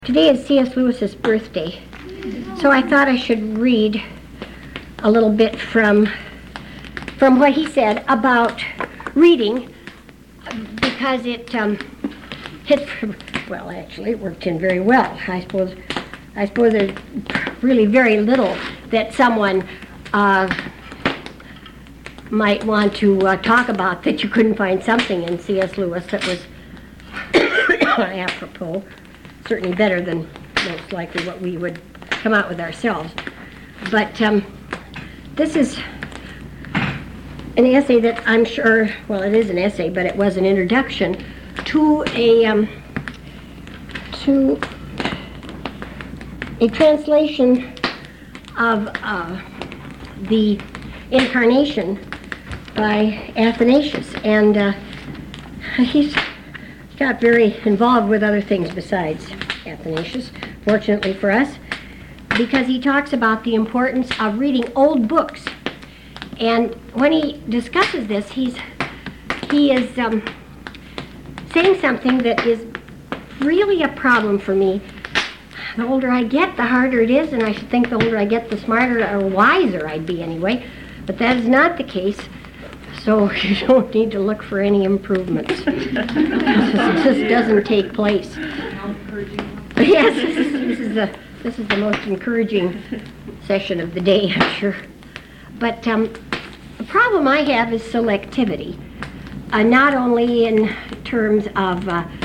Today is C.S. Lewis's birthday, so I thought I should read a little bit from what he said about reading, because it worked in very well. I suppose there's really very little that someone might want to talk about that you couldn't find something in C.S. Lewis that was apropos. Certainly better than most likely what we would come out with ourselves. But this is an essay that I'm sure, well, it is an essay, but it was an introduction to a translation of the Incarnation by Athanasius, and he's got very involved with other things besides Athanasius, fortunately for us, because he talks about the importance of reading old books. And when he discusses this, he is saying something that is really a problem for me. The older I get, the harder it is, and I should think the older I get, the smarter or wiser I'd be anyway. But that is not the case. So you don't need to look for any improvements. This doesn't take place. Yes, this is the most encouraging session of the day, I'm sure. But the problem I have is selectivity, not only in terms of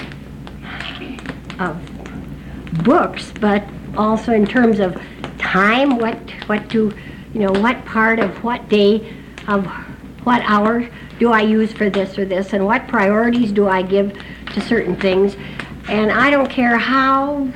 books, but also in terms of time. What part of what day of what hour do I use for this or this, and what priorities do I give to certain things. And I don't care how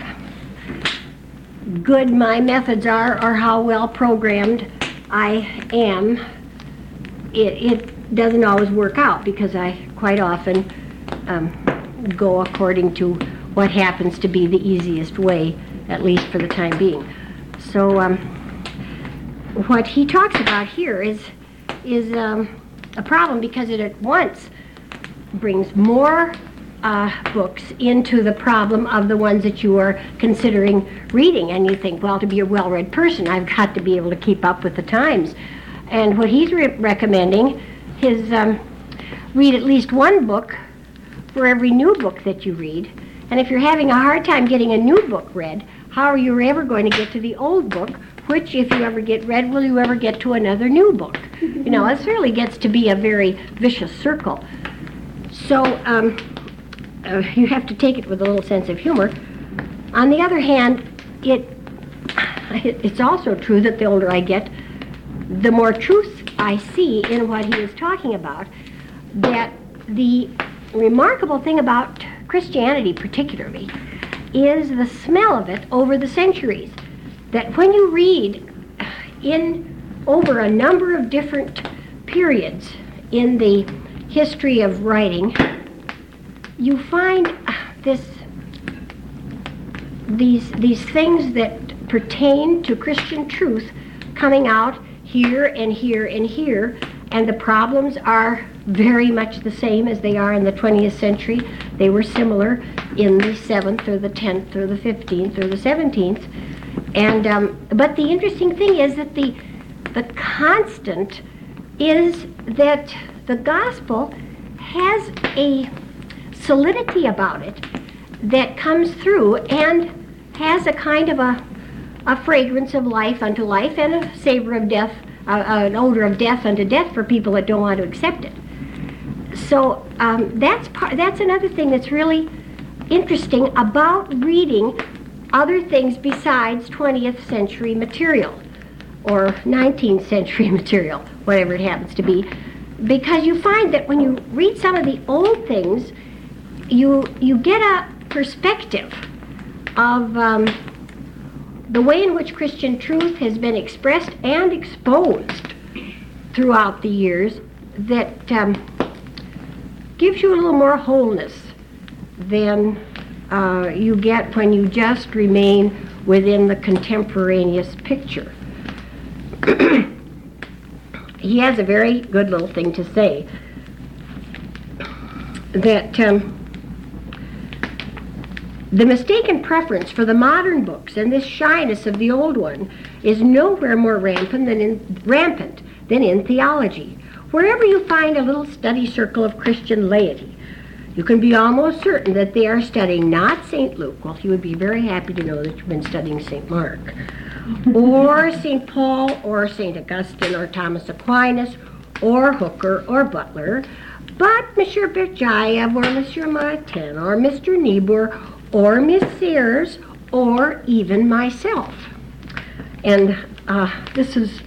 good my methods are or how well programmed I am, it doesn't always work out, because I quite often go according to what happens to be the easiest way, at least for the time being. So what he talks about here is a problem, because it at once brings more books into the problem of the ones that you are considering reading. And you think, well, to be a well-read person, I've got to be able to keep up with the times. And what he's recommending is read at least one book for every new book that you read. And if you're having a hard time getting a new book read, how are you ever going to get to the old book, which, if you ever get read, will you ever get to another new book? It really gets to be a very vicious circle. So you have to take it with a little sense of humor. On the other hand, it's also true that the older I get, the more truth I see in what he is talking about, that the remarkable thing about Christianity particularly is the smell of it over the centuries. That when you read over a number of different periods in the history of writing, you find these things that pertain to Christian truth coming out here and here and here, and the problems are very much the same as they are in the 20th century. They were similar in the 7th or the 10th or the 15th or the 17th. And but the interesting thing is that the constant is that the gospel has a solidity about it that comes through and has a kind of a fragrance of life unto life, and a savor of death, an odor of death unto death for people that don't want to accept it. So that's another thing that's really interesting about reading other things besides 20th century material or 19th century material, whatever it happens to be, because you find that when you read some of the old things, you get a perspective of the way in which Christian truth has been expressed and exposed throughout the years that gives you a little more wholeness than you get when you just remain within the contemporaneous picture. He has a very good little thing to say, that The mistaken preference for the modern books and this shyness of the old one is nowhere more rampant than in theology. Wherever you find a little study circle of Christian laity, you can be almost certain that they are studying not St. Luke. Well, you would be very happy to know that you've been studying St. Mark, or St. Paul, or St. Augustine, or Thomas Aquinas, or Hooker, or Butler, but Monsieur Berjayev, or Monsieur Martin, or Mr. Niebuhr, or Miss Sears, or even myself. And this is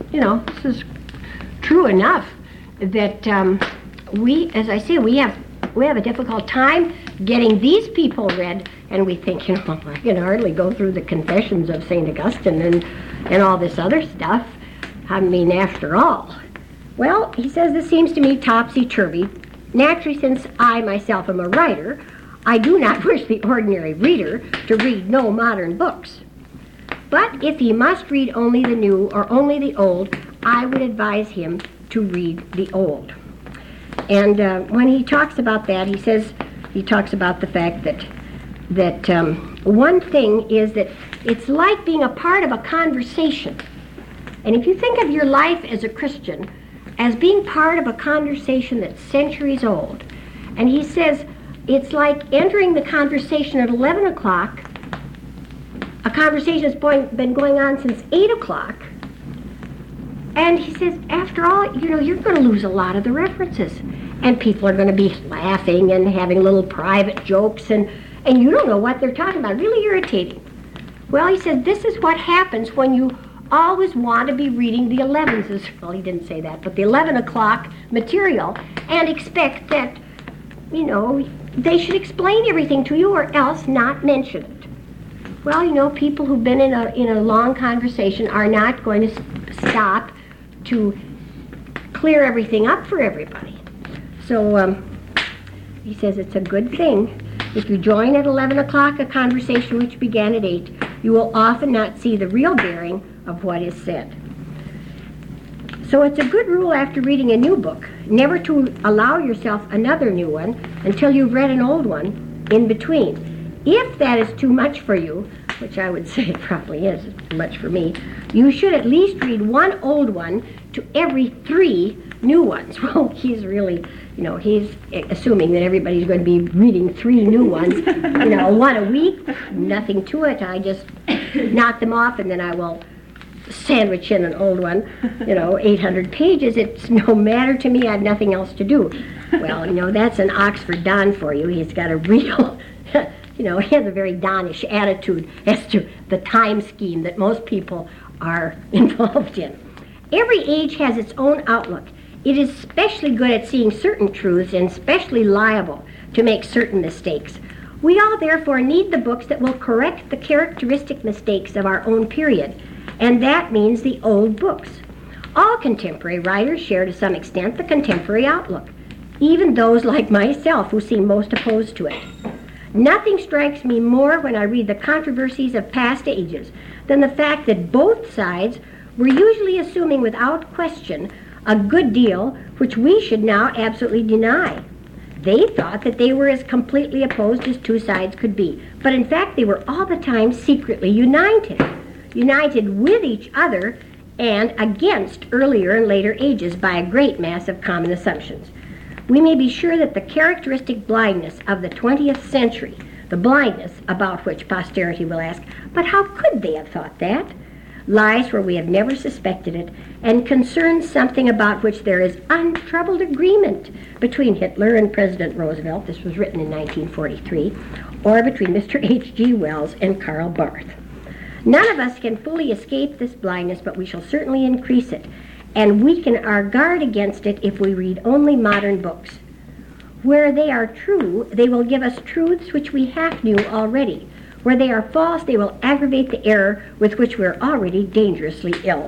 true enough that as I say, we have a difficult time getting these people read, and we think, I can hardly go through the Confessions of St. Augustine and all this other stuff. I mean, after all. Well, he says, this seems to me topsy-turvy. Naturally, since I myself am a writer, I do not wish the ordinary reader to read no modern books. But if he must read only the new or only the old, I would advise him to read the old. And when he talks about that, he talks about the fact that one thing is that it's like being a part of a conversation. And if you think of your life as a Christian as being part of a conversation that's centuries old, and he says it's like entering the conversation at 11 o'clock, a conversation that's been going on since 8 o'clock, and he says, after all, you're going to lose a lot of the references. And people are going to be laughing and having little private jokes, and you don't know what they're talking about. Really irritating. Well, he said, this is what happens when you always want to be reading the 11s. Well, he didn't say that, but the 11 o'clock material, and expect that, they should explain everything to you or else not mention it. Well, people who've been in a long conversation are not going to stop to clear everything up for everybody. So he says it's a good thing. If you join at 11 o'clock a conversation which began at 8, you will often not see the real bearing of what is said. So it's a good rule after reading a new book never to allow yourself another new one until you've read an old one in between. If that is too much for you, which I would say it probably is too much for me, you should at least read one old one to every 3 new ones. Well, he's really, he's assuming that everybody's going to be reading 3 new ones, one a week, nothing to it. I just knock them off and then I will sandwich in an old one, 800 pages. It's no matter to me. I have nothing else to do. Well, that's an Oxford Don for you. He's got a real, he has a very Donish attitude as to the time scheme that most people are involved in. Every age has its own outlook. It is especially good at seeing certain truths and especially liable to make certain mistakes. We all therefore need the books that will correct the characteristic mistakes of our own period, and that means the old books. All contemporary writers share to some extent the contemporary outlook, even those like myself who seem most opposed to it. Nothing strikes me more when I read the controversies of past ages than the fact that both sides were usually assuming without question a good deal which we should now absolutely deny. They thought that they were as completely opposed as two sides could be, but in fact they were all the time secretly united with each other and against earlier and later ages by a great mass of common assumptions. We may be sure that the characteristic blindness of the 20th century, the blindness about which posterity will ask, but how could they have thought that, lies where we have never suspected it, and concerns something about which there is untroubled agreement between Hitler and President Roosevelt, this was written in 1943, or between Mr. H.G. Wells and Karl Barth. None of us can fully escape this blindness, but we shall certainly increase it, and weaken our guard against it if we read only modern books. Where they are true, they will give us truths which we half knew already. Where they are false, they will aggravate the error with which we are already dangerously ill.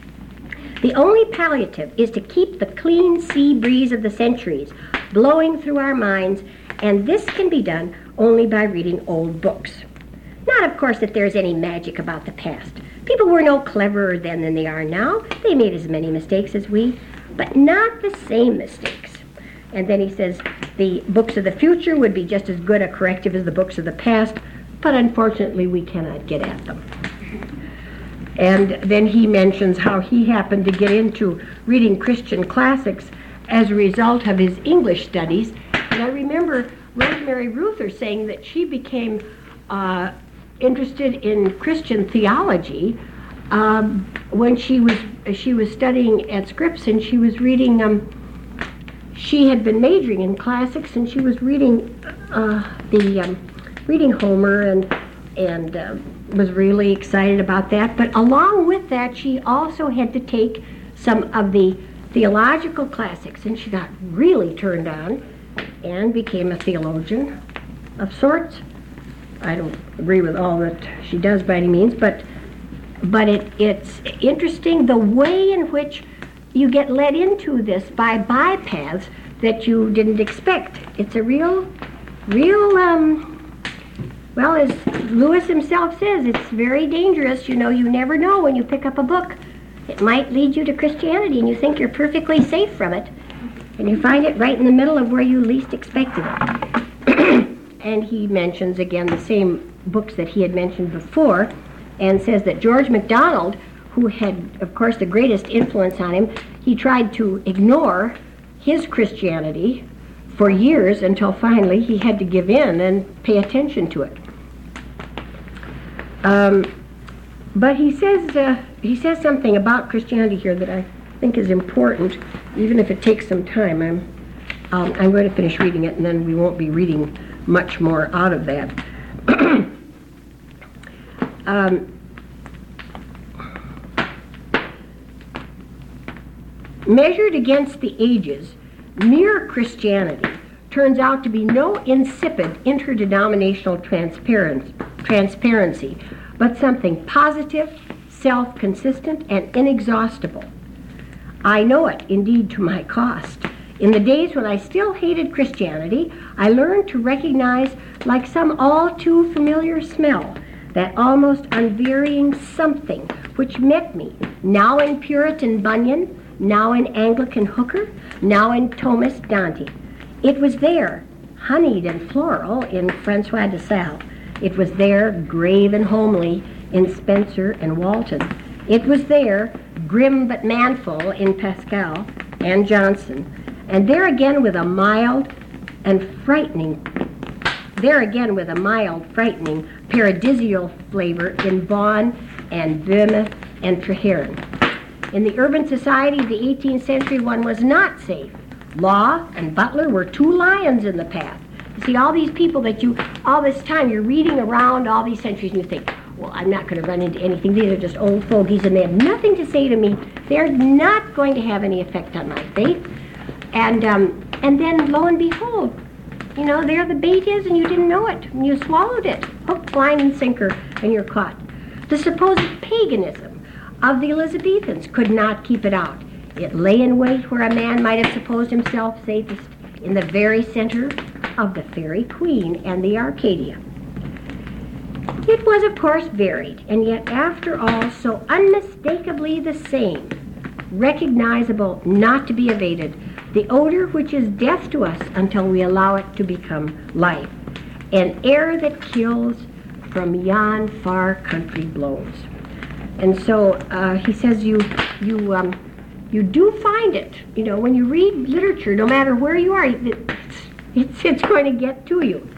The only palliative is to keep the clean sea breeze of the centuries blowing through our minds, and this can be done only by reading old books. Not, of course, that there's any magic about the past. People were no cleverer then than they are now. They made as many mistakes as we, but not the same mistakes. And then he says the books of the future would be just as good a corrective as the books of the past. but unfortunately we cannot get at them. And then he mentions how he happened to get into reading Christian classics as a result of his English studies. And I remember Rosemary Ruther saying that she became interested in Christian theology when she was studying at Scripps, and she was reading. She had been majoring in classics, and she was reading reading Homer and was really excited about that. But along with that, she also had to take some of the theological classics, and she got really turned on and became a theologian of sorts. I don't agree with all that she does by any means, but it's interesting the way in which you get led into this by bypaths that you didn't expect. It's a real, well, as Lewis himself says, it's very dangerous. You know, you never know when you pick up a book. It might lead you to Christianity, and you think you're perfectly safe from it, and you find it right in the middle of where you least expected it. And he mentions again the same books that he had mentioned before, and says that George MacDonald, who had, of course, the greatest influence on him, he tried to ignore his Christianity for years until finally he had to give in and pay attention to it. But he says something about Christianity here that I think is important, even if it takes some time. I'm going to finish reading it, and then we won't be reading much more out of that. Measured against the ages, mere Christianity turns out to be no insipid interdenominational transparency, but something positive, self-consistent, and inexhaustible. I know it, indeed, to my cost. In the days when I still hated Christianity, I learned to recognize, like some all too familiar smell, that almost unvarying something which met me, now in Puritan Bunyan, now in Anglican Hooker, now in Thomist Dante. It was there, honeyed and floral, in Francois de Sales. It was there, grave and homely, in Spencer and Walton. It was there, grim but manful, in Pascal and Johnson. And there again with a mild, frightening paradisial flavor in Vaughan and Böhme and Traherne. In the urban society of the 18th century, one was not safe. Law and Butler were two lions in the path. You see, all these people that all this time, you're reading around all these centuries, and you think, well, I'm not going to run into anything. These are just old fogies, and they have nothing to say to me. They're not going to have any effect on my faith. And then, lo and behold, you know, there the bait is, and you didn't know it, and you swallowed it. Hook, line, and sinker, and you're caught. The supposed paganism of the Elizabethans could not keep it out. It lay in wait where a man might have supposed himself safest, in the very center of the Fairy Queen and the Arcadia. It was, of course, varied, and yet, after all, so unmistakably the same, recognizable, not to be evaded, the odor which is death to us until we allow it to become life, an air that kills from yon far country blows. And so he says you do find it, you know, when you read literature, no matter where you are, it's going to get to you.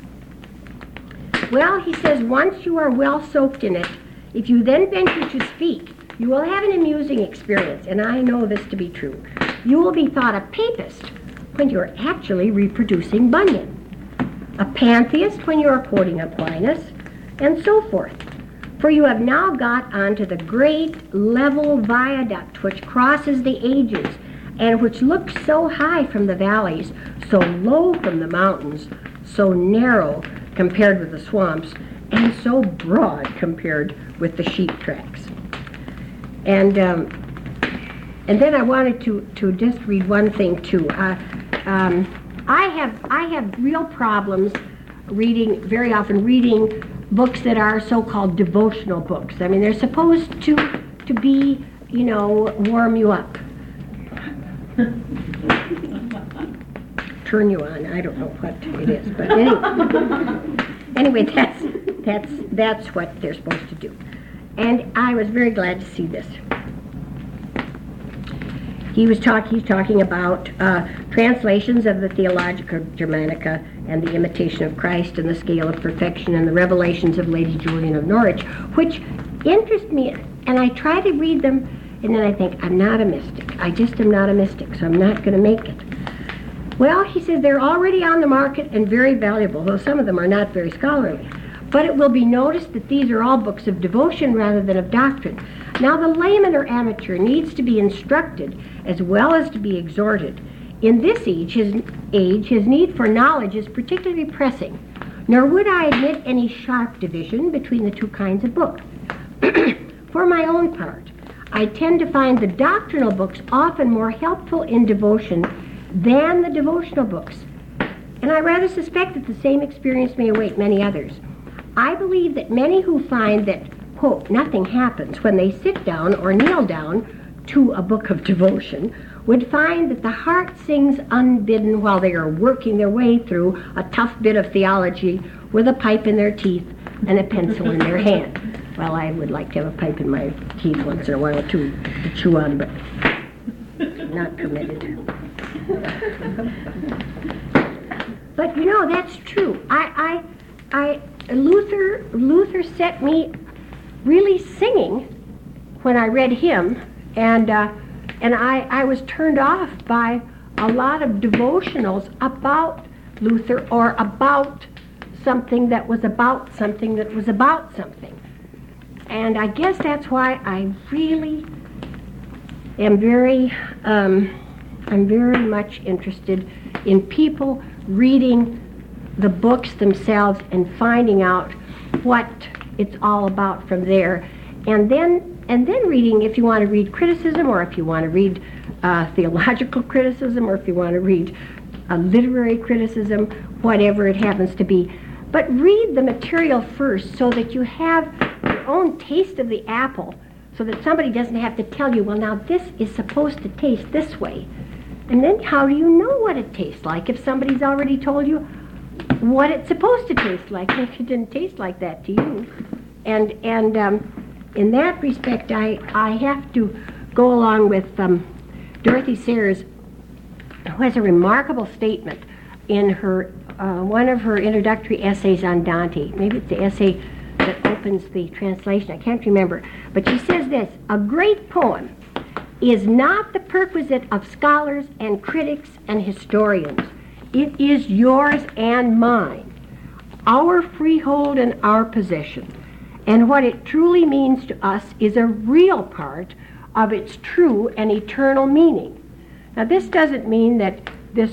Well, he says, once you are well soaked in it, if you then venture to speak, you will have an amusing experience, and I know this to be true. You will be thought a papist when you're actually reproducing Bunyan, a pantheist when you're quoting Aquinas, and so forth. For you have now got onto the great level viaduct which crosses the ages, and which looks so high from the valleys, so low from the mountains, so narrow compared with the swamps, and so broad compared with the sheep tracks. And then I wanted to just read one thing too. I have real problems very often reading books that are so-called devotional books. I mean, they're supposed to be, you know, warm you up. Turn you on. I don't know what it is, but anyway, that's That's what they're supposed to do. And I was very glad to see this. He's talking about translations of the Theologica Germanica and the Imitation of Christ and the Scale of Perfection and the Revelations of Lady Julian of Norwich, which interest me, and I try to read them, and then I think, I'm not a mystic. I just am not a mystic, so I'm not going to make it. Well, he says they're already on the market and very valuable, though some of them are not very scholarly. But it will be noticed that these are all books of devotion rather than of doctrine. Now the layman or amateur needs to be instructed as well as to be exhorted. In this age, his need for knowledge is particularly pressing, nor would I admit any sharp division between the two kinds of book. For my own part, I tend to find the doctrinal books often more helpful in devotion than the devotional books, and I rather suspect that the same experience may await many others. I believe that many who find that, quote, nothing happens when they sit down or kneel down to a book of devotion would find that the heart sings unbidden while they are working their way through a tough bit of theology with a pipe in their teeth and a pencil in their hand. Well, I would like to have a pipe in my teeth once in a while too, to chew on, but not permitted. But you know, that's true. Luther set me really singing when I read him, and I was turned off by a lot of devotionals about Luther or about something that was about something that was about something. And I guess that's why I really am I'm very much interested in people reading the books themselves and finding out what it's all about from there, and then reading, if you want to read criticism, or if you want to read theological criticism, or if you want to read literary criticism, whatever it happens to be. But read the material first so that you have your own taste of the apple, so that somebody doesn't have to tell you, well, now this is supposed to taste this way. And then how do you know what it tastes like if somebody's already told you what it's supposed to taste like if it didn't taste like that to you? And in that respect, I have to go along with Dorothy Sayers, who has a remarkable statement in her one of her introductory essays on Dante. Maybe it's the essay that opens the translation. I can't remember. But she says this: a great poem is not the perquisite of scholars and critics and historians. It is yours and mine, our freehold and our possession. And what it truly means to us is a real part of its true and eternal meaning. Now, this doesn't mean that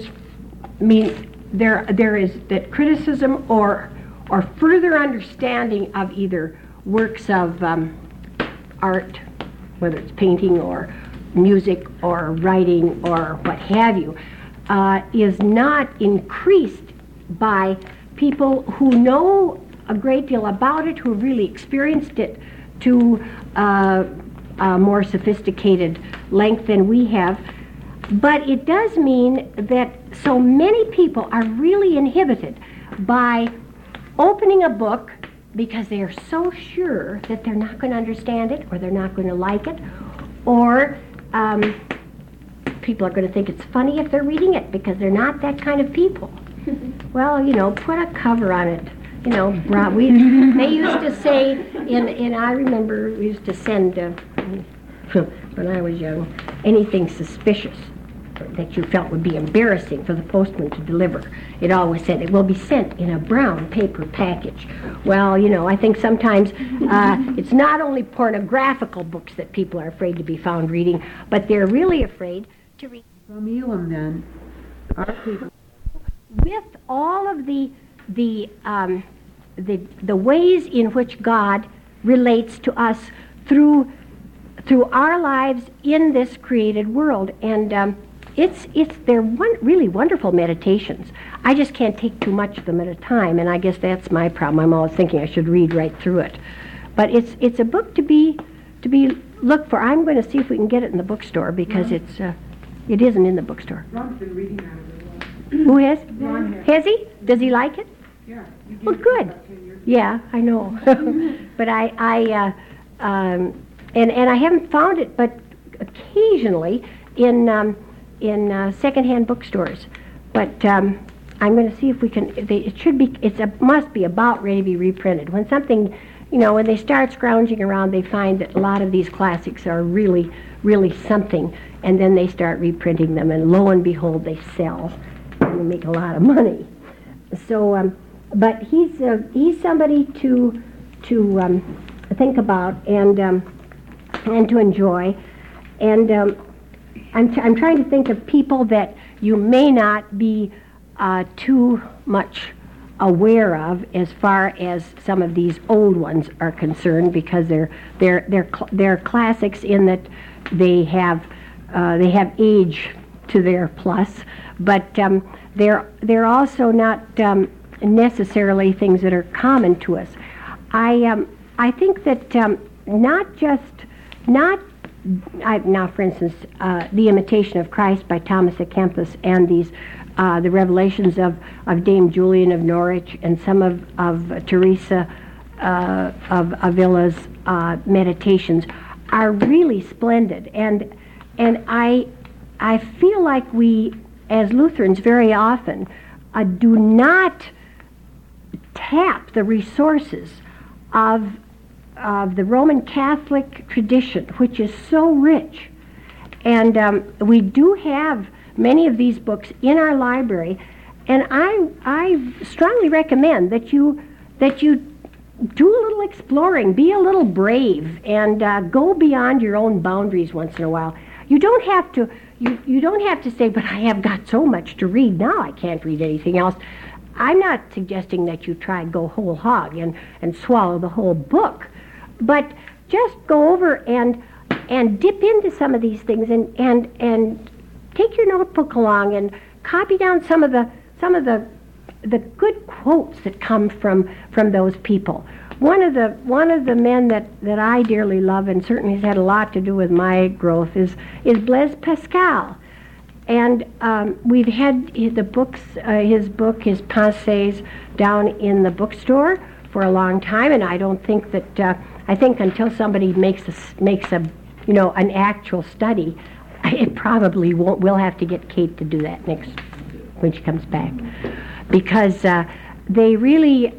there is that criticism or further understanding of either works of art, whether it's painting or music or writing or what have you, is not increased by people who know a great deal about it, who have really experienced it to a more sophisticated length than we have. But it does mean that so many people are really inhibited by opening a book because they are so sure that they're not going to understand it, or they're not going to like it, or people are going to think it's funny if they're reading it because they're not that kind of people. Well, you know, put a cover on it. You know, they used to say, I remember we used to send, when I was young, anything suspicious that you felt would be embarrassing for the postman to deliver. It always said it will be sent in a brown paper package. Well, you know, I think sometimes it's not only pornographical books that people are afraid to be found reading, but they're really afraid to read. From Elam, then, our people. With all of the ways in which God relates to us through our lives in this created world, and they're really wonderful meditations. I just can't take too much of them at a time, and I guess that's my problem. I'm always thinking I should read right through it, but it's a book to be looked for. I'm going to see if we can get it in the bookstore because it isn't in the bookstore. Ron's been reading that as well. Who has? Ron has. Has he? Does he like it? Yeah. Well, good. Yeah, I know. But and I haven't found it, but occasionally in secondhand bookstores. But I'm going to see if we can. Must be about ready to be reprinted. When something, when they start scrounging around, they find that a lot of these classics are really, really something, and then they start reprinting them, and lo and behold, they sell, and they make a lot of money. So, but he's somebody to think about and to enjoy, and I'm trying to think of people that you may not be too much aware of as far as some of these old ones are concerned, because they're classics in that they have age to their plus, but they're also not necessarily things that are common to us. I think that now, for instance, The Imitation of Christ by Thomas à Kempis, and these the Revelations of Dame Julian of Norwich, and some of Teresa of Avila's meditations are really splendid, and I feel like we, as Lutherans, very often do not tap the resources of the Roman Catholic tradition, which is so rich. And we do have many of these books in our library, and I strongly recommend that you do a little exploring, be a little brave, and go beyond your own boundaries once in a while. You don't have to say, but I have got so much to read now, I can't read anything else. I'm not suggesting that you try and go whole hog and swallow the whole book, but just go over and dip into some of these things and take your notebook along and copy down some of the good quotes that come from those people. One of the men that I dearly love, and certainly has had a lot to do with my growth, is Blaise Pascal. And we've had his Pensées down in the bookstore for a long time, and I don't think that I think until somebody makes an actual study, it probably won't. We'll have to get Kate to do that next when she comes back, because they really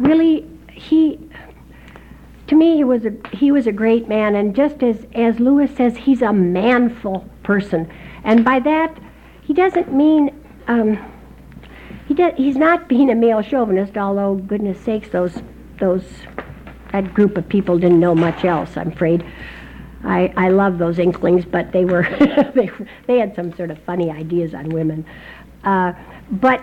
to me he was a great man, and just as Lewis says, he's a manful person. And by that, he doesn't mean he's not being a male chauvinist. Although, goodness sakes, that group of people didn't know much else. I'm afraid. I love those Inklings, but they were they had some sort of funny ideas on women. But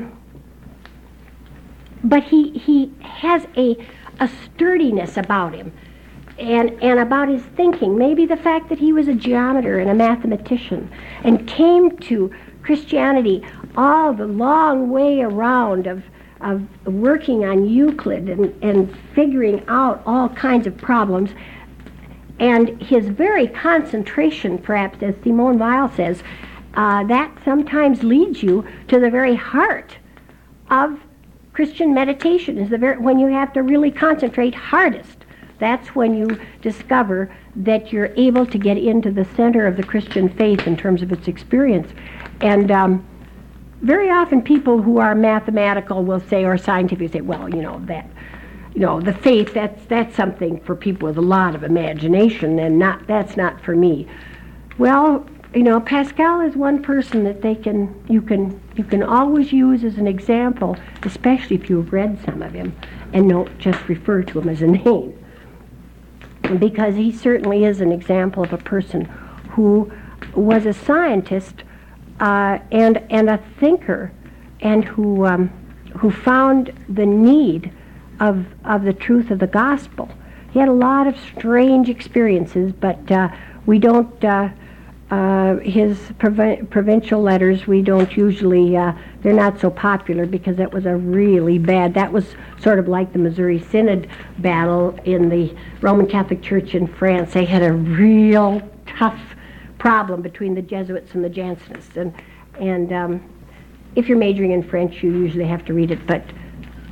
he has a sturdiness about him. And about his thinking, maybe the fact that he was a geometer and a mathematician and came to Christianity all the long way around of working on Euclid and figuring out all kinds of problems, and his very concentration, perhaps, as Simone Weil says, that sometimes leads you to the very heart of Christian meditation, is when you have to really concentrate hardest. That's when you discover that you're able to get into the center of the Christian faith in terms of its experience. And very often people who are mathematical will say, or scientific say, well, the faith, that's something for people with a lot of imagination, and that's not for me. Well, Pascal is one person that you can always use as an example, especially if you've read some of him and don't just refer to him as a name. Because he certainly is an example of a person who was a scientist and a thinker, and who found the need of the truth of the gospel. He had a lot of strange experiences, but we don't. His provincial letters, we don't usually. They're not so popular because that was that was sort of like the Missouri Synod battle in the Roman Catholic Church in France. They had a real tough problem between the Jesuits and the Jansenists, and if you're majoring in French, you usually have to read it, but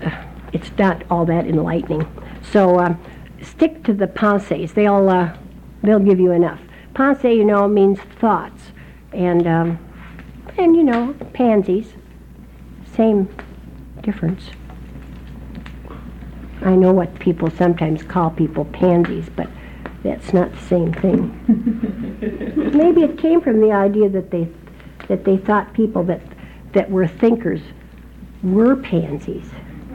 it's not all that enlightening. So stick to the pensées. They'll give you enough. Pensée, you know, means thoughts, and you know, pansies, same difference. I know what people sometimes call people pansies, but that's not the same thing. Maybe it came from the idea that they thought people that were thinkers were pansies.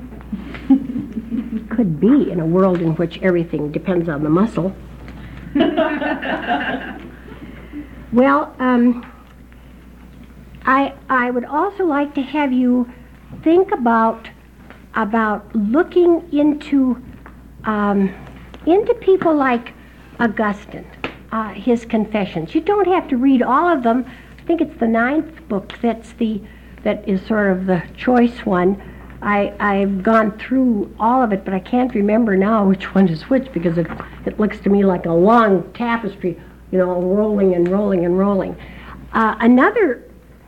Could be, in a world in which everything depends on the muscle. Well, I would also like to have you think about looking into people like Augustine, his Confessions. You don't have to read all of them. I think it's the 9th book that is sort of the choice one. I've gone through all of it, but I can't remember now which one is which, because it looks to me like a long tapestry, you know, rolling and rolling and rolling. Another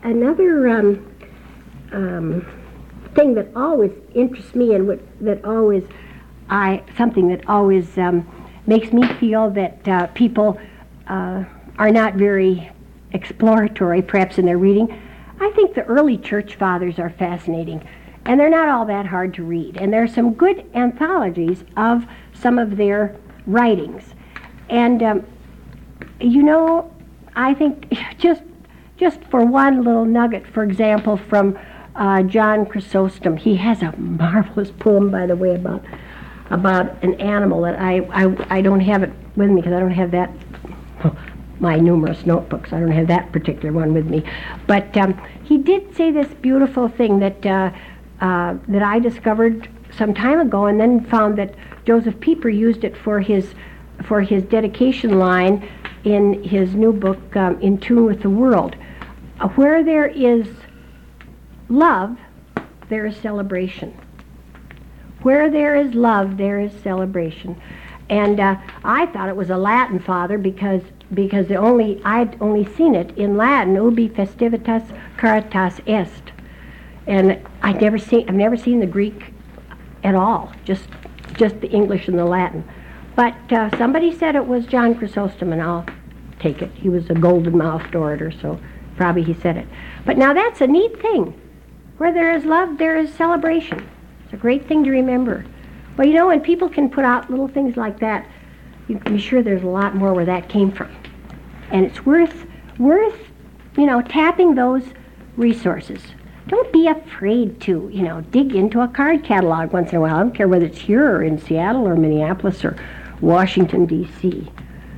thing that always interests me, and something that always makes me feel that people are not very exploratory, perhaps, in their reading. I think the early church fathers are fascinating, and they're not all that hard to read. And there are some good anthologies of some of their writings. And you know, I think just for one little nugget, for example, from John Chrysostom. He has a marvelous poem, by the way, about an animal that I don't have it with me because I don't have that, my numerous notebooks, I don't have that particular one with me. But he did say this beautiful thing that I discovered some time ago, and then found that Joseph Pieper used it for his dedication line in his new book, In Tune with the World. Where there is love, there is celebration. Where there is love, there is celebration. And I thought it was a Latin father because I'd only seen it in Latin, ubi festivitas caritas est. And I've never seen the Greek at all, just the English and the Latin. But somebody said it was John Chrysostom, and I'll take it. He was a golden-mouthed orator, so probably he said it. But now that's a neat thing. Where there is love, there is celebration. It's a great thing to remember. Well, you know, when people can put out little things like that, you can be sure there's a lot more where that came from. And it's worth, you know, tapping those resources. Don't be afraid to, you know, dig into a card catalog once in a while. I don't care whether it's here or in Seattle or Minneapolis or Washington, D.C.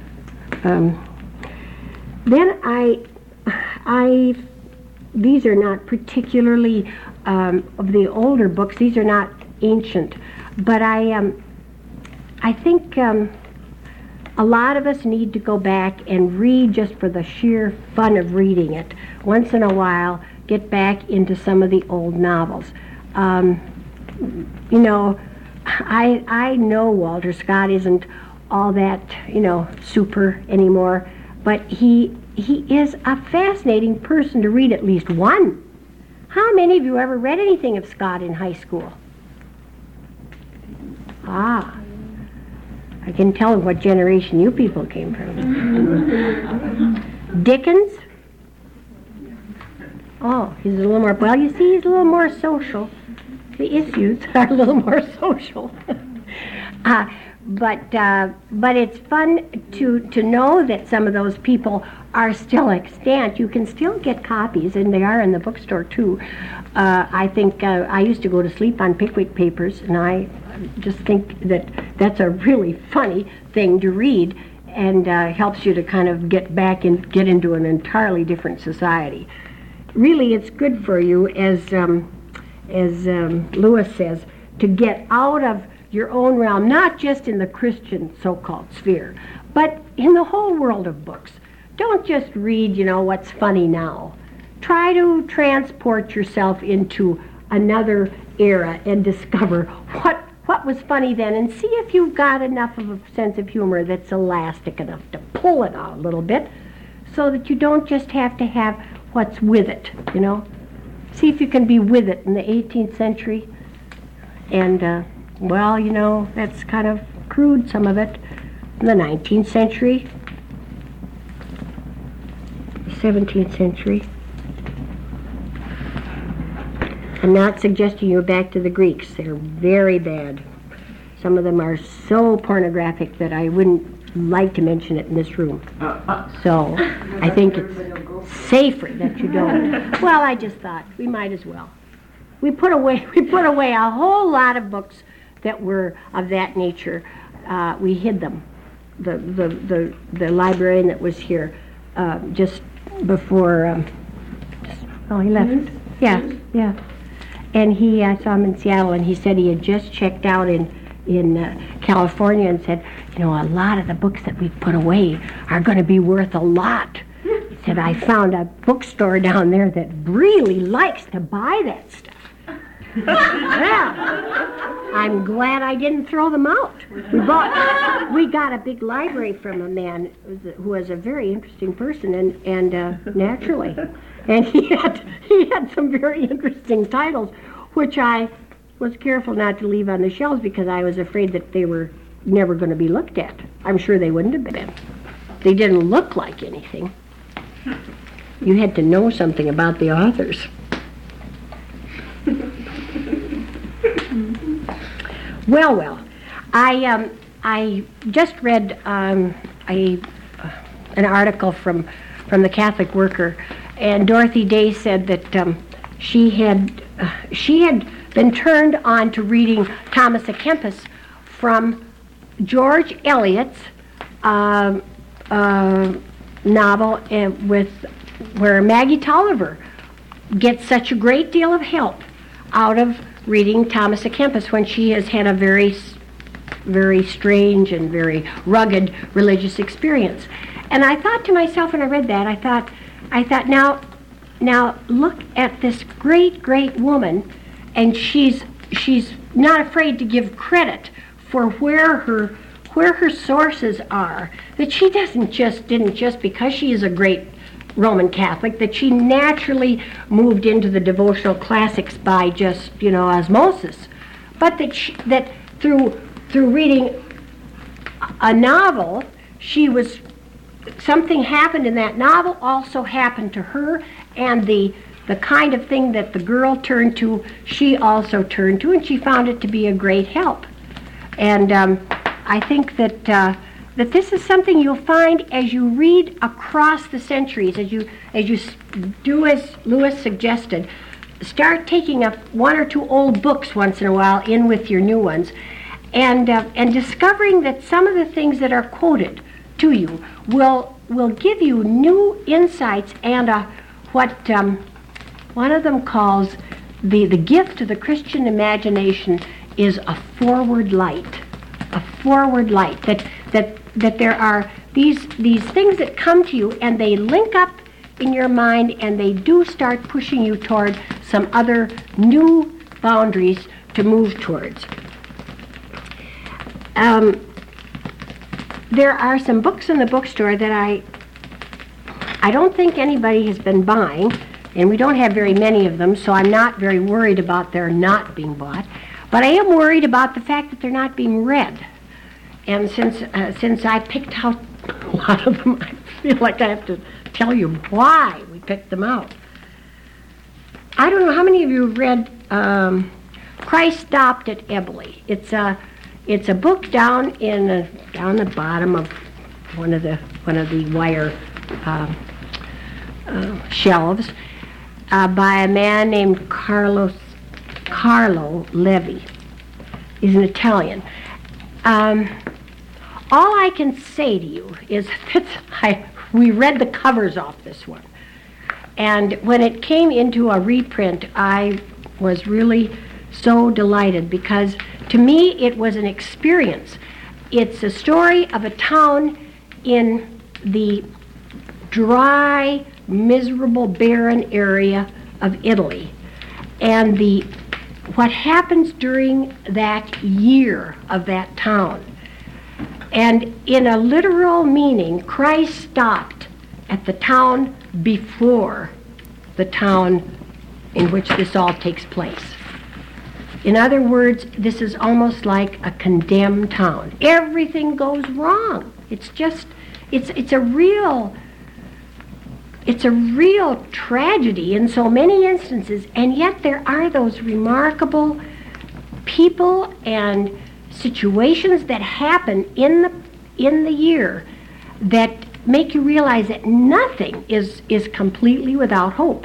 Then these are not particularly of the older books. These are not ancient. But I think a lot of us need to go back and read just for the sheer fun of reading it. Once in a while, get back into some of the old novels. You know, I know Walter Scott isn't all that, you know, super anymore, but he is a fascinating person to read at least one. How many of you ever read anything of Scott in high school? Ah, I can tell what generation you people came from. Dickens? Oh, he's a little more, well, you see, he's a little more social. The issues are a little more social. But it's fun to know that some of those people are still extant. You can still get copies, and they are in the bookstore too. I think I used to go to sleep on Pickwick Papers, and I just think that that's a really funny thing to read, and helps you to kind of get back and get into an entirely different society. Really, it's good for you, as Lewis says, to get out of your own realm, not just in the Christian so-called sphere, but in the whole world of books. Don't just read, you know, what's funny now. Try to transport yourself into another era and discover what was funny then, and see if you've got enough of a sense of humor that's elastic enough to pull it out a little bit, so that you don't just have to have what's with it, you know. See if you can be with it in the 18th century. And well, you know, that's kind of crude, some of it. In the 19th century, 17th century. I'm not suggesting you're back to the Greeks. They're very bad. Some of them are so pornographic that I wouldn't like to mention it in this room. So I think it's safer that you don't. Well, I just thought we might as well. We put away a whole lot of books that were of that nature. We hid them. The librarian that was here just before. Oh, he left. Yeah. And I saw him in Seattle, and he said he had just checked out in California and said, you know, a lot of the books that we've put away are going to be worth a lot. He said, I found a bookstore down there that really likes to buy that stuff. Well, I'm glad I didn't throw them out. We got a big library from a man who was a very interesting person, and naturally. And he had some very interesting titles, which I was careful not to leave on the shelves because I was afraid that they were never going to be looked at. I'm sure they wouldn't have been. They didn't look like anything. You had to know something about the authors. Well. I just read an article from the Catholic Worker, and Dorothy Day said that she had been turned on to reading Thomas à Kempis from George Eliot's novel, where Maggie Tolliver gets such a great deal of help out of reading Thomas à Kempis when she has had a very, very strange and very rugged religious experience. And I thought to myself when I read that, I thought now look at this great woman, and she's not afraid to give credit for where her sources are. That she didn't just because she is a great Roman Catholic, that she naturally moved into the devotional classics by just, you know, osmosis, but that through reading a novel, something happened in that novel also happened to her, and the kind of thing that the girl turned to, she also turned to, and she found it to be a great help. And I think that this is something you'll find as you read across the centuries, as you do as Lewis suggested. Start taking up one or two old books once in a while in with your new ones, and discovering that some of the things that are quoted to you will give you new insights and what one of them calls the gift of the Christian imagination is a forward light. A forward light, that there are these things that come to you and they link up in your mind and they do start pushing you toward some other new boundaries to move towards. There are some books in the bookstore that I don't think anybody has been buying, and we don't have very many of them, so I'm not very worried about their not being bought. But I am worried about the fact that they're not being read. And since I picked out a lot of them, I feel like I have to tell you why we picked them out. I don't know how many of you have read Christ Stopped at Eboli. It's a book down the bottom of one of the wire shelves by a man named Carlo Levi. He's an Italian. All I can say to you is that we read the covers off this one. And when it came into a reprint, I was really so delighted because to me it was an experience. It's a story of a town in the dry, miserable, barren area of Italy. And what happens during that year of that town. And in a literal meaning, Christ stopped at the town before the town in which this all takes place. In other words, this is almost like a condemned town. Everything goes wrong. It's just, it's a real tragedy in so many instances, and yet there are those remarkable people and situations that happen in the year that make you realize that nothing is completely without hope.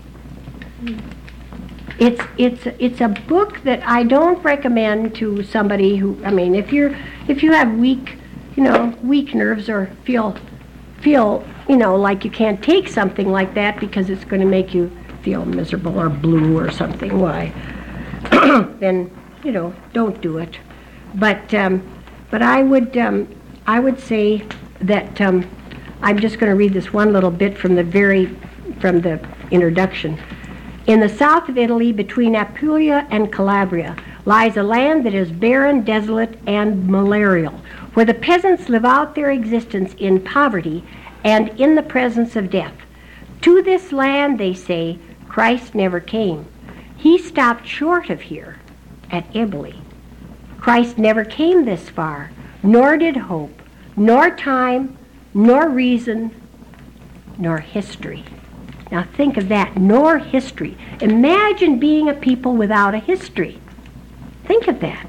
It's a book that I don't recommend to somebody who, I mean, if you have weak nerves or feel like you can't take something like that because it's going to make you feel miserable or blue or something, why then don't do it. But I would say that I'm just going to read this one little bit from the introduction. In the south of Italy, between Apulia and Calabria, lies a land that is barren, desolate, and malarial, where the peasants live out their existence in poverty and in the presence of death. To this land, they say, Christ never came. He stopped short of here at Eboli. Christ never came this far, nor did hope, nor time, nor reason, nor history. Now think of that, nor history. Imagine being a people without a history. Think of that.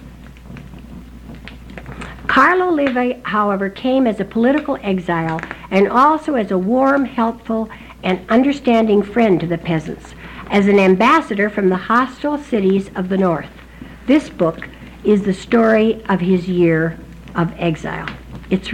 Carlo Levi, however, came as a political exile and also as a warm, helpful, and understanding friend to the peasants, as an ambassador from the hostile cities of the north. This book is the story of his year of exile. It's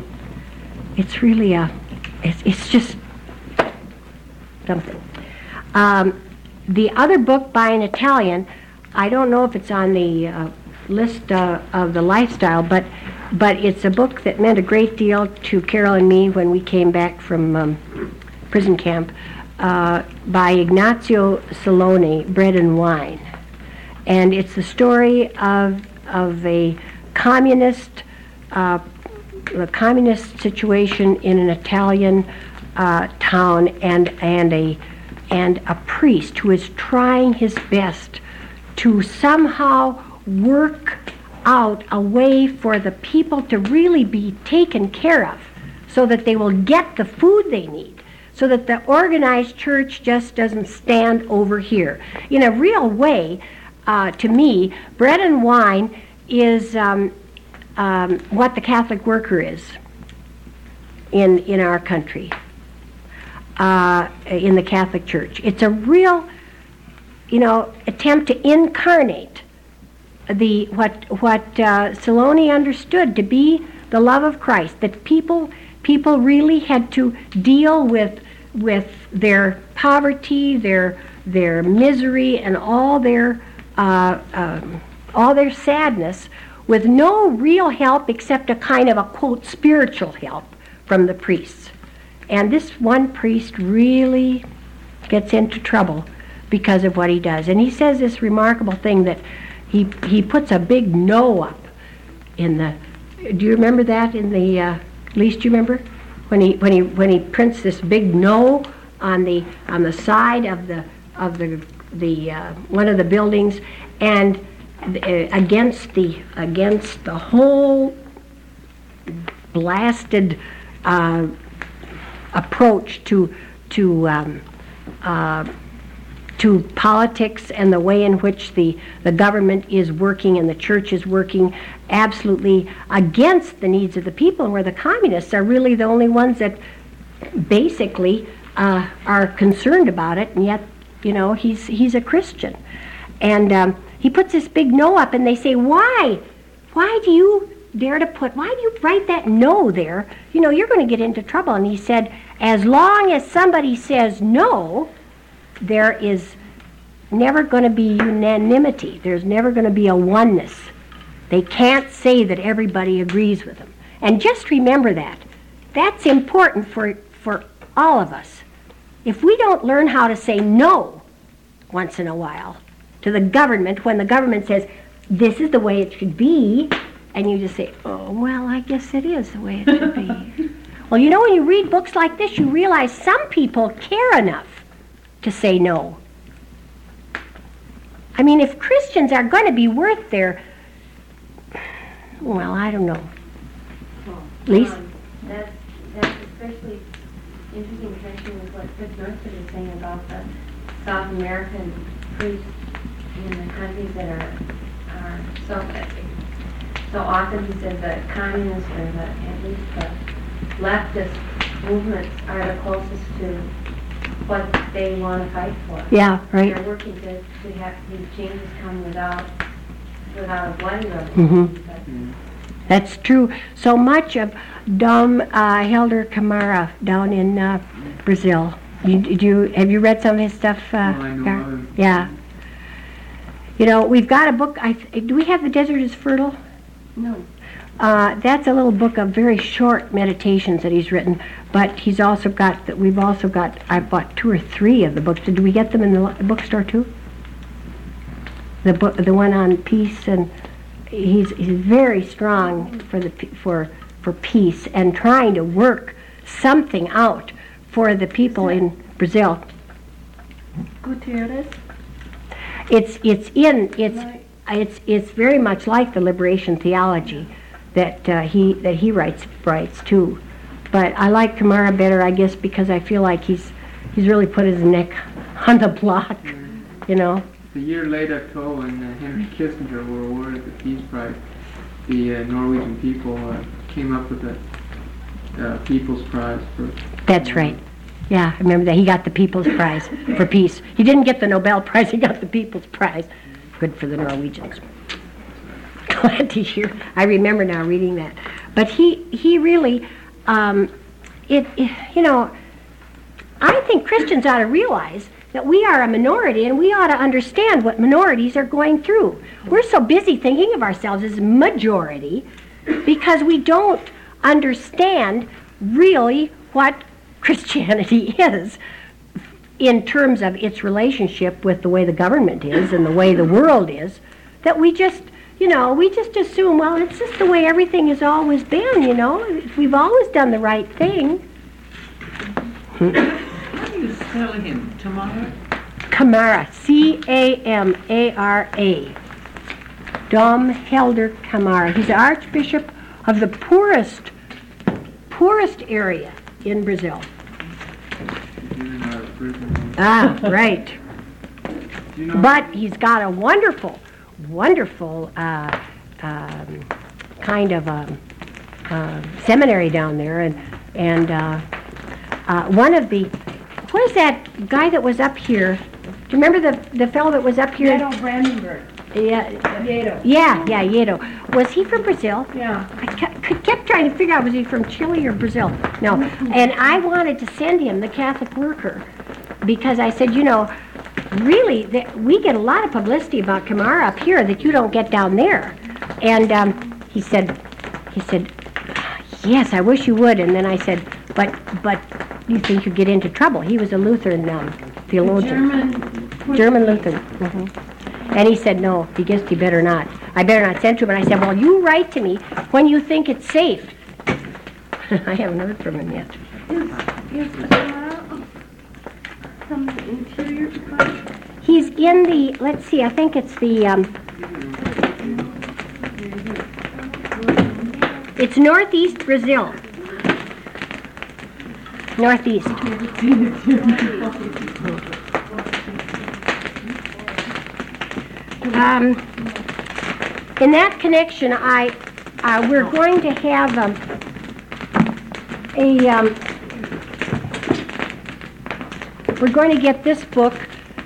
just something. The other book by an Italian, I don't know if it's on the list of the lifestyle, but it's a book that meant a great deal to Carol and me when we came back from prison camp, by Ignazio Saloni, Bread and Wine. And it's the story of a communist situation in an Italian town, and a priest who is trying his best to somehow work out a way for the people to really be taken care of, so that they will get the food they need, so that the organized church just doesn't stand over here. In a real way, to me, Bread and Wine is what the Catholic worker is in our country, in the Catholic Church. It's a real, attempt to incarnate what Saloni understood to be the love of Christ. That people really had to deal with their poverty, their misery, and all their sadness, with no real help except a kind of a, quote, spiritual help from the priests. And this one priest really gets into trouble because of what he does. And he says this remarkable thing that he puts a big no up in the, do you remember that in the, Lise, do you remember? When he prints this big no on the side of the one of the buildings, and against the whole blasted approach to politics and the way in which the government is working and the church is working absolutely against the needs of the people, and where the communists are really the only ones that basically are concerned about it, and yet he's a Christian. And he puts this big no up, and they say, why do you write that no there? You're going to get into trouble. And he said, as long as somebody says no, there is never going to be unanimity. There's never going to be a oneness. They can't say that everybody agrees with them. And just remember that. That's important for all of us. If we don't learn how to say no once in a while to the government, when the government says, this is the way it should be, and you just say, oh, well, I guess it is the way it should be. Well, when you read books like this, you realize some people care enough to say no. I mean, if Christians are going to be worth their, well, I don't know. Lisa? That's especially interesting connection with what Chris Northwood is saying about the South American priests in the countries that are so often he says that communists or at least the leftist movements are the closest to what they want to fight for. Yeah, right. They're working to have these changes come without a bloody revolution. That's true. So much of Dom Helder Camara down in Brazil. Have you read some of his stuff? I know of him. Yeah. You know, we've got a book. Do we have The Desert is Fertile? No. That's a little book of very short meditations that he's written. But he's also got. I bought 2 or 3 of the books. Did we get them in the bookstore too? The one on peace, and he's very strong for peace and trying to work something out for the people in Brazil. Gutierrez? It's very much like the liberation theology that he writes too. But I like Camara better, I guess, because I feel like he's really put his neck on the block, you know. The year later, when Henry Kissinger were awarded the Peace Prize, the Norwegian people came up with the People's Prize for. That's right. Yeah, I remember that. He got the People's Prize for peace. He didn't get the Nobel Prize. He got the People's Prize. Good for the Norwegians. Glad to hear. I remember now reading that. But he really, you know, I think Christians ought to realize that we are a minority and we ought to understand what minorities are going through. We're so busy thinking of ourselves as majority because we don't understand really what Christianity is in terms of its relationship with the way the government is and the way the world is, that we just assume, well, it's just the way everything has always been, you know. We've always done the right thing. How do you spell him? Tamara? Camara, C-A-M-A-R-A. Dom Helder Camara. He's the Archbishop of the poorest area in Brazil. Ah, right. But he's got a wonderful kind of seminary down there, and one of the, what is that guy that was up here? Do you remember the fellow that was up here? Yedo Brandenburg. Yeah. Yedo. Yeah, Yedo. Was he from Brazil? Yeah. I kept trying to figure out, was he from Chile or Brazil? No. And I wanted to send him the Catholic Worker because I said, you know, really, we get a lot of publicity about Camara up here that you don't get down there. And he said, yes, I wish you would. And then I said, but you think you get into trouble? He was a Lutheran theologian. German Lutheran. Mm-hmm. And he said, no, he guessed he better not. I better not send to him. And I said, well, you write to me when you think it's safe. I haven't heard from him yet. Is from the interior part? He's in the, let's see, I think it's the, it's northeast Brazil. Northeast. In that connection, we're going to have we're going to get this book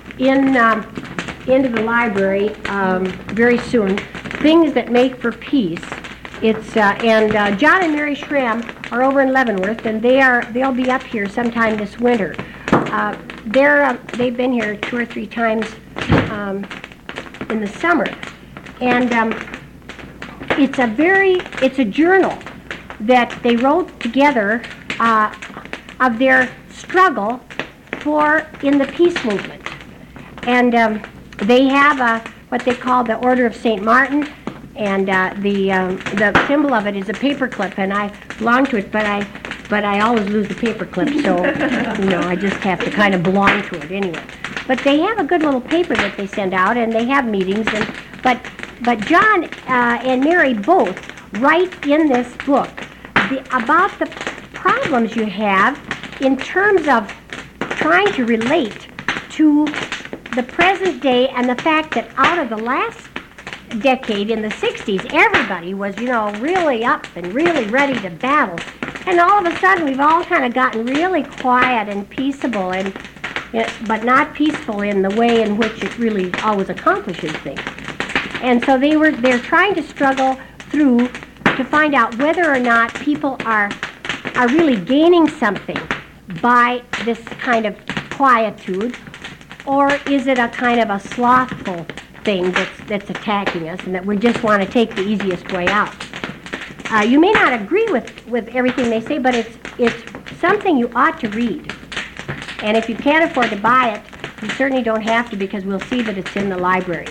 into the library very soon. Things That Make for Peace. It's and John and Mary Schramm are over in Leavenworth, and they'll be up here sometime this winter. They've been here 2 or 3 times in the summer, and it's a journal that they wrote together of their struggle in the peace movement, and they have what they call the Order of St. Martin, and the symbol of it is a paperclip, and I belong to it, but I always lose the paperclip, so I just have to kind of belong to it anyway. but they have a good little paper that they send out, and they have meetings. But John and Mary both write in this book about the problems you have in terms of trying to relate to the present day, and the fact that out of the last decade in the 60s, everybody was, really up and really ready to battle. And all of a sudden, we've all kind of gotten really quiet and peaceable, but not peaceful in the way in which it really always accomplishes things. And so they're trying to struggle through to find out whether or not people are really gaining something by this kind of quietude, or is it a kind of a slothful thing that's attacking us, and that we just want to take the easiest way out. You may not agree with everything they say, but it's something you ought to read. And if you can't afford to buy it, you certainly don't have to, because we'll see that it's in the libraries.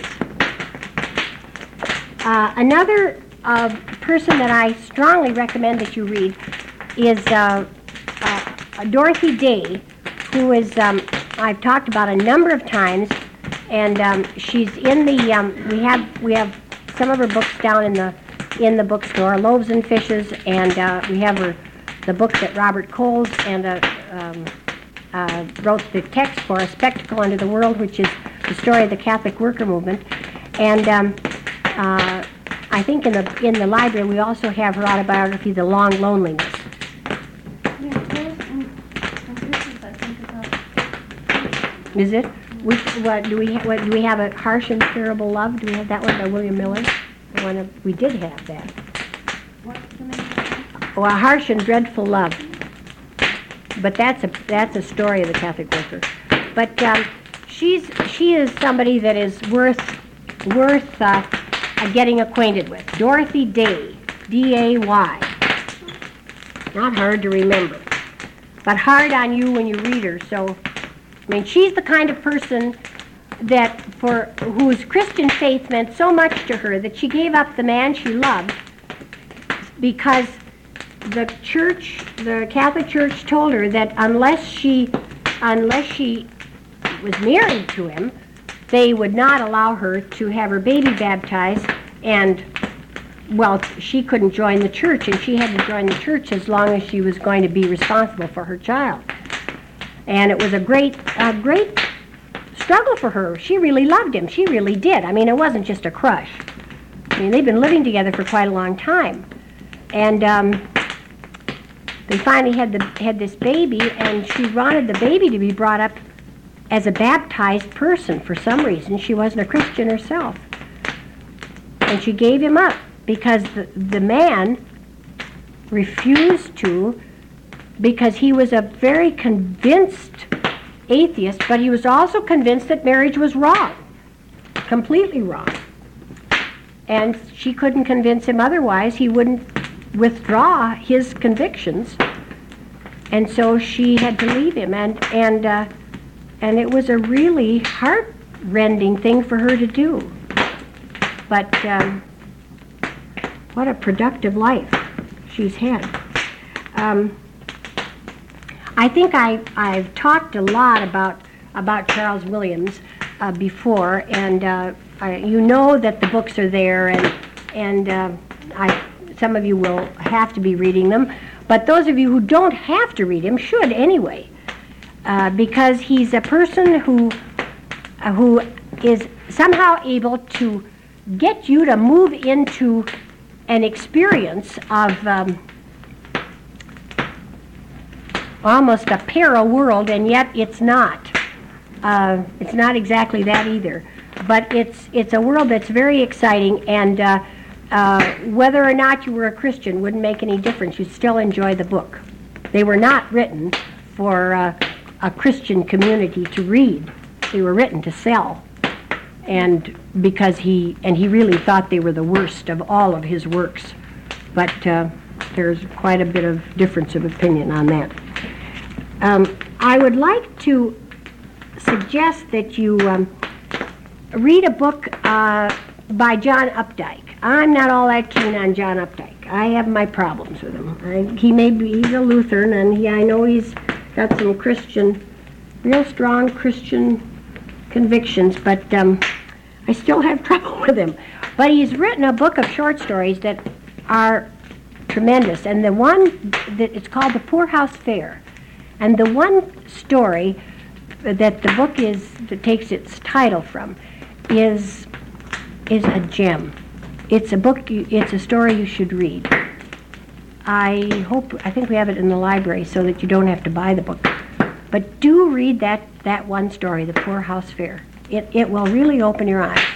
Another person that I strongly recommend that you read is Dorothy Day, who is I've talked about a number of times, and she's in the we have some of her books down in the bookstore, Loaves and Fishes, and we have the book that Robert Coles wrote the text for, A Spectacle Unto the World, which is the story of the Catholic worker movement. And I think in the library we also have her autobiography, The Long Loneliness. Is it? What do we have? A Harsh and Terrible Love? Do we have that one by William Miller? We did have that. What's the name of that? Oh, A Harsh and Dreadful Love. But that's a story of the Catholic worker. But she is somebody that is worth getting acquainted with. Dorothy Day, D-A-Y. Not hard to remember, but hard on you when you read her. So, I mean, she's the kind of person whose Christian faith meant so much to her that she gave up the man she loved because the Catholic Church told her that unless she was married to him, they would not allow her to have her baby baptized, and, well, she couldn't join the church, and she had to join the church as long as she was going to be responsible for her child. And it was a great struggle for her. She really loved him. She really did. I mean, it wasn't just a crush. I mean, they've been living together for quite a long time. And they finally had this baby, and she wanted the baby to be brought up as a baptized person for some reason. She wasn't a Christian herself. And she gave him up because the man refused to, because he was a very convinced atheist, but he was also convinced that marriage was wrong, completely wrong. And she couldn't convince him otherwise. He wouldn't withdraw his convictions, and so she had to leave him. And it was a really heart-rending thing for her to do. But what a productive life she's had. I think I've talked a lot about Charles Williams before, and you know that the books are there, and some of you will have to be reading them, but those of you who don't have to read him should anyway, because he's a person who is somehow able to get you to move into an experience of almost a para-world, and yet it's not. It's not exactly that either. But it's a world that's very exciting, and whether or not you were a Christian wouldn't make any difference. You'd still enjoy the book. They were not written for a Christian community to read. They were written to sell. And because he really thought they were the worst of all of his works. But there's quite a bit of difference of opinion on that. I would like to suggest that you read a book by John Updike. I'm not all that keen on John Updike. I have my problems with him. He's a Lutheran, and I know he's got some real strong Christian convictions, but I still have trouble with him. But he's written a book of short stories that are tremendous, and the one that it's called The Poorhouse Fair, and the one story that the book that takes its title from is a gem. It's a book. It's a story you should read. I think we have it in the library so that you don't have to buy the book. But do read that one story, The Poorhouse Fair. It will really open your eyes.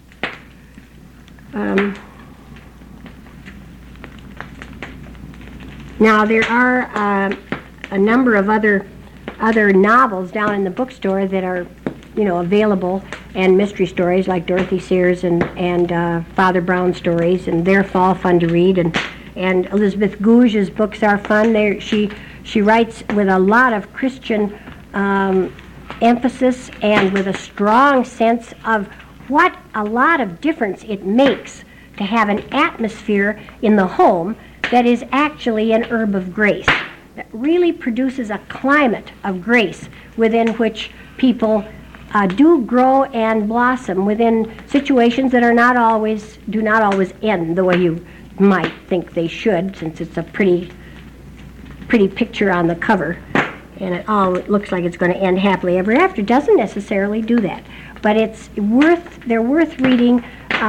Now there are a number of other novels down in the bookstore that are, available, and mystery stories like Dorothy Sayers and Father Brown stories, and they're all fun to read. And Elizabeth Gouge's books are fun. She writes with a lot of Christian emphasis and with a strong sense of what a lot of difference it makes to have an atmosphere in the home that is actually an herb of grace, that really produces a climate of grace within which people do grow and blossom within situations that do not always end the way you might think they should, since it's a pretty picture on the cover, and it looks like it's going to end happily ever after. It doesn't necessarily do that, but they're worth reading.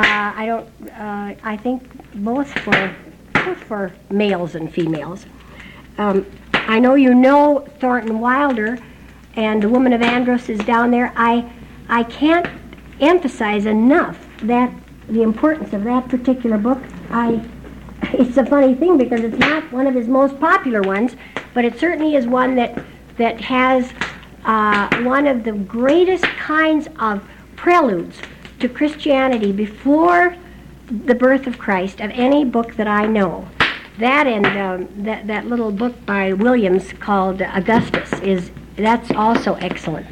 I think both for males and females. I know Thornton Wilder, and The Woman of Andros is down there. I can't emphasize enough that the importance of that particular book. It's a funny thing because it's not one of his most popular ones, but it certainly is one that has one of the greatest kinds of preludes to Christianity before the birth of Christ of any book that I know. That and that little book by Williams called Augustus that's also excellent.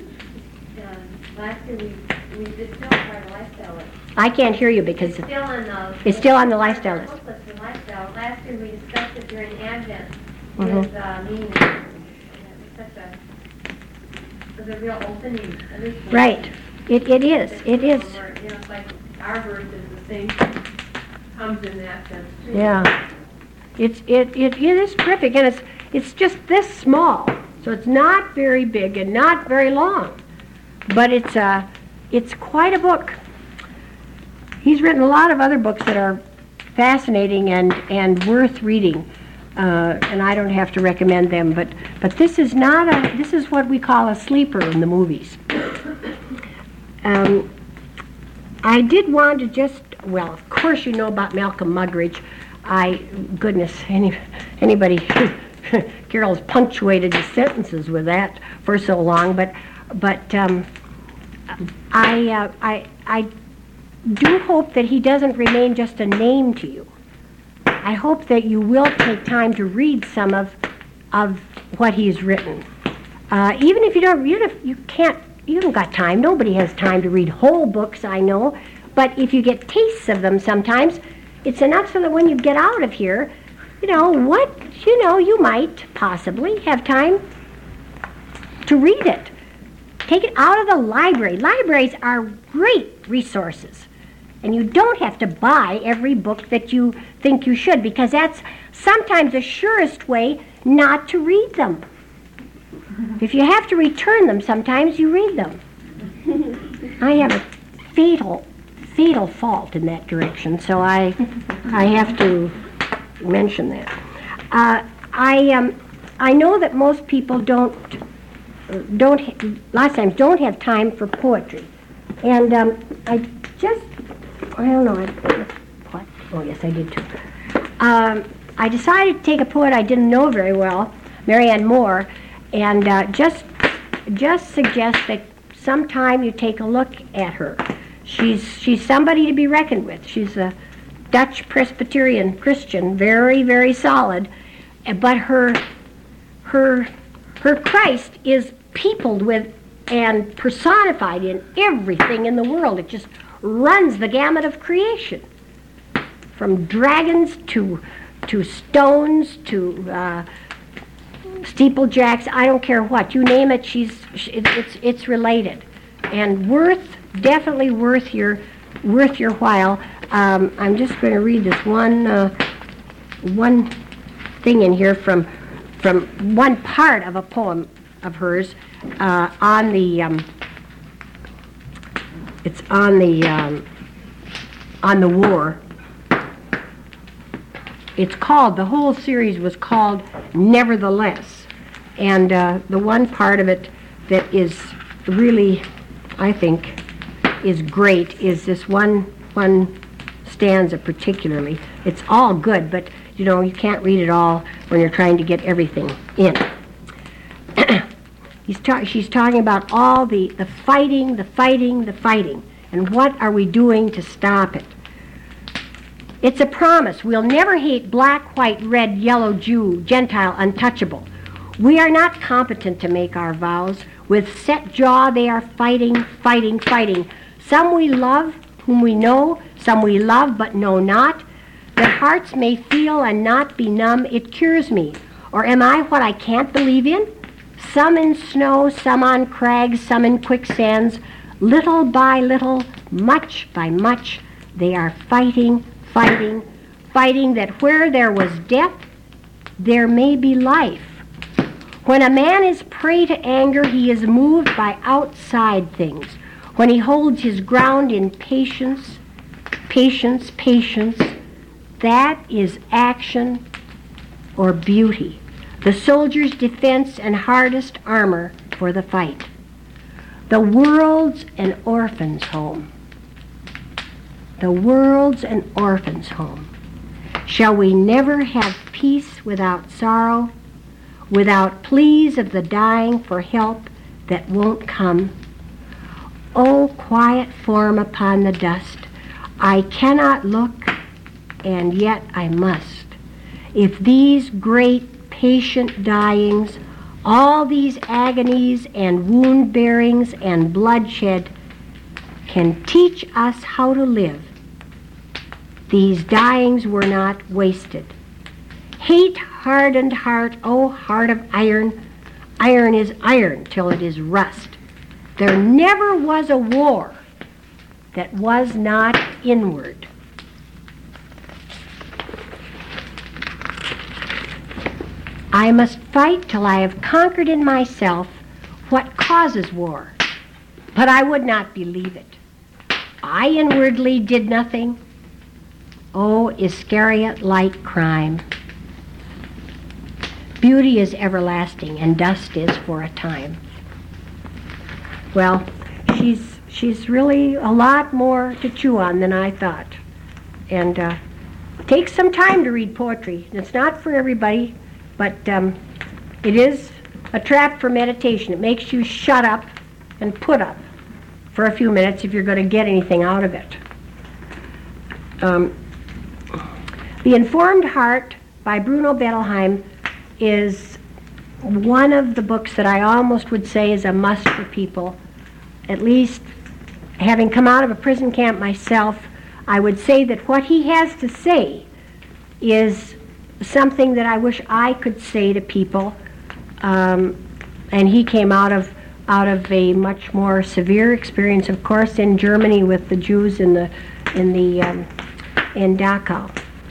Last year we did still part of lifestyle list. I can't hear you because It's still on the lifestyle list. Lifestyle. Last year we discussed it during Advent with meeting. It was a real opening. Right. It is. It's like our verse is the same. Comes in that sense too. Yeah. It is terrific, and it's just this small, so it's not very big and not very long, but it's quite a book. He's written a lot of other books that are fascinating and worth reading, and I don't have to recommend them, but this is this is what we call a sleeper in the movies. I did want to of course you know about Malcolm Muggeridge. Goodness, anybody, Carol's punctuated his sentences with that for so long, but I do hope that he doesn't remain just a name to you. I hope that you will take time to read some of what he's written. Even if you haven't got time. Nobody has time to read whole books, I know, but if you get tastes of them sometimes, it's enough so that when you get out of here, you might possibly have time to read it. Take it out of the library. Libraries are great resources. And you don't have to buy every book that you think you should, because that's sometimes the surest way not to read them. If you have to return them, sometimes you read them. I have a fatal fault in that direction, so I have to mention that. I know that most people don't lots of times don't have time for poetry, and I don't know what. Oh yes, I did too. I decided to take a poet I didn't know very well, Marianne Moore, and just suggest that sometime you take a look at her. She's somebody to be reckoned with. She's a Dutch Presbyterian Christian, very, very solid, but her Christ is peopled with and personified in everything in the world. It just runs the gamut of creation, from dragons to stones to steeplejacks. I don't care what you name it. It's related. and definitely worth your while. I'm just going to read this one thing in here from one part of a poem of hers on the war. It's called, the whole series was called Nevertheless, and the one part of it that is really, I think, is great is this one stanza particularly. It's all good, but you know, you can't read it all when you're trying to get everything in. She's talking about all the fighting, and what are we doing to stop it? It's a promise. We'll never hate black, white, red, yellow, Jew, Gentile, untouchable. We are not competent to make our vows. With set jaw they are fighting. Some we love, whom we know, some we love but know not. Their hearts may feel and not be numb. It cures me. Or am I what I can't believe in? Some in snow, some on crags, some in quicksands. Little by little, much by much, they are fighting that where there was death, there may be life. When a man is prey to anger, he is moved by outside things. When he holds his ground in patience, that is action or beauty. The soldier's defense and hardest armor for the fight. The world's an orphan's home. The world's an orphan's home. Shall we never have peace without sorrow, without pleas of the dying for help that won't come? O quiet form upon the dust, I cannot look, and yet I must. If these great patient dyings, all these agonies and wound bearings and bloodshed can teach us how to live, these dyings were not wasted. Hate hardened heart, O heart of iron, iron is iron till it is rust. There never was a war that was not inward. I must fight till I have conquered in myself what causes war, but I would not believe it. I inwardly did nothing. O Iscariot-like crime. Beauty is everlasting, and dust is for a time. Well, she's really a lot more to chew on than I thought. And it takes some time to read poetry. It's not for everybody, but it is a trap for meditation. It makes you shut up and put up for a few minutes if you're going to get anything out of it. The Informed Heart by Bruno Bettelheim is one of the books that I almost would say is a must for people. At least, having come out of a prison camp myself, I would say that what he has to say is something that I wish I could say to people. And he came out of a much more severe experience, of course, in Germany with the Jews in Dachau.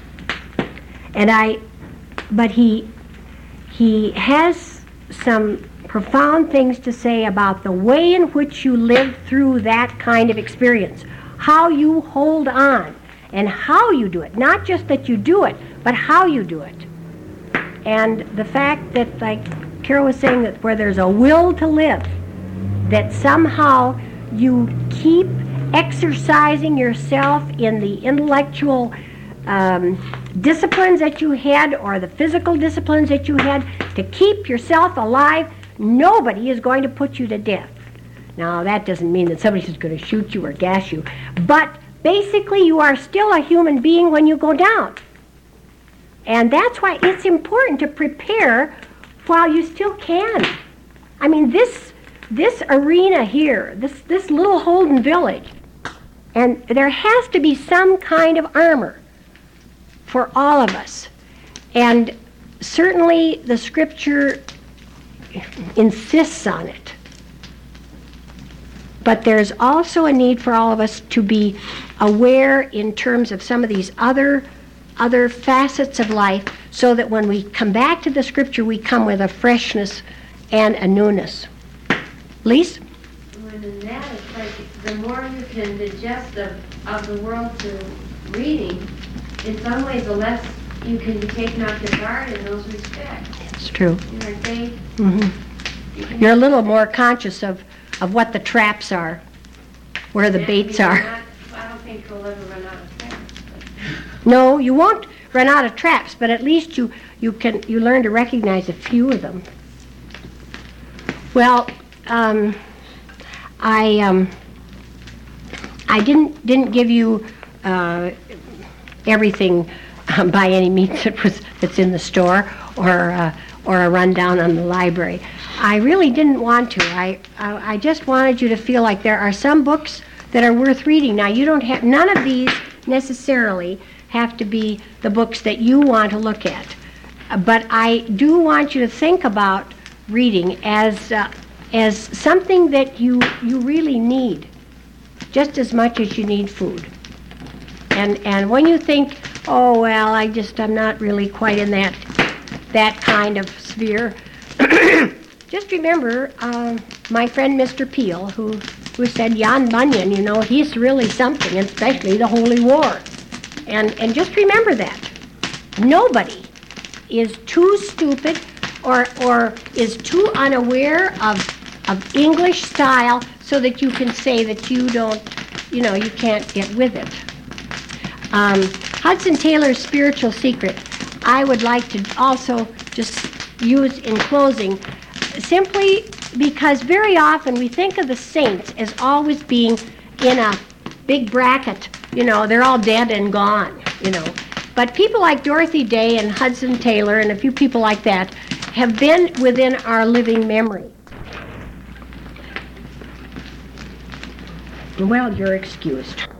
But he has some profound things to say about the way in which you live through that kind of experience, how you hold on, and how you do it. Not just that you do it, but how you do it. And the fact that, like Carol was saying, that where there's a will to live, that somehow you keep exercising yourself in the intellectual disciplines that you had, or the physical disciplines that you had, to keep yourself alive. Nobody is going to put you to death. Now, that doesn't mean that somebody's going to shoot you or gas you, but basically you are still a human being when you go down. And that's why it's important to prepare while you still can. I mean, this arena here, this little Holden village, and there has to be some kind of armor for all of us. And certainly the scripture insists on it. but there's also a need for all of us to be aware in terms of some of these other facets of life, so that when we come back to the Scripture, we come with a freshness and a newness. Lise? When in that, it's like the more you can digest of the world through reading, in some ways the less you can be taken off your guard in those respects. It's true. You know, they, You're a little more conscious of what the traps are, where the baits are. I don't think we'll ever run out of traps. No, you won't run out of traps, but at least you learn to recognize a few of them. Well, I didn't give you everything by any means that's in the store, or a rundown on the library. I really didn't want to. I just wanted you to feel like there are some books that are worth reading. Now, you don't have, none of these necessarily have to be the books that you want to look at. But I do want you to think about reading as something that you really need, just as much as you need food. And when you think, oh well, I'm not really quite in that kind of sphere, just remember my friend Mr. Peel, who said Jan Bunyan, he's really something, especially the Holy War. And just remember that. Nobody is too stupid or is too unaware of English style so that you can say that you don't, you can't get with it. Hudson Taylor's Spiritual Secret, I would like to also just use in closing, simply because very often we think of the saints as always being in a big bracket. They're all dead and gone, But people like Dorothy Day and Hudson Taylor and a few people like that have been within our living memory. Well, you're excused.